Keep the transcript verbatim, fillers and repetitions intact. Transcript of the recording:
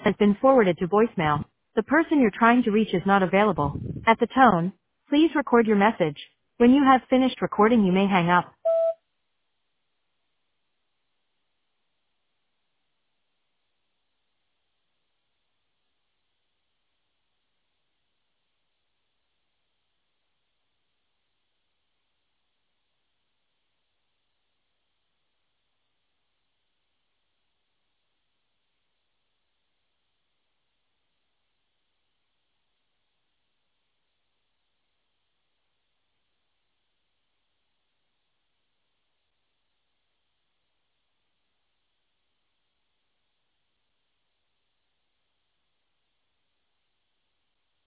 has been forwarded to voicemail. The person you're trying to reach is not available. At the tone, please record your message. When you have finished recording, you may hang up.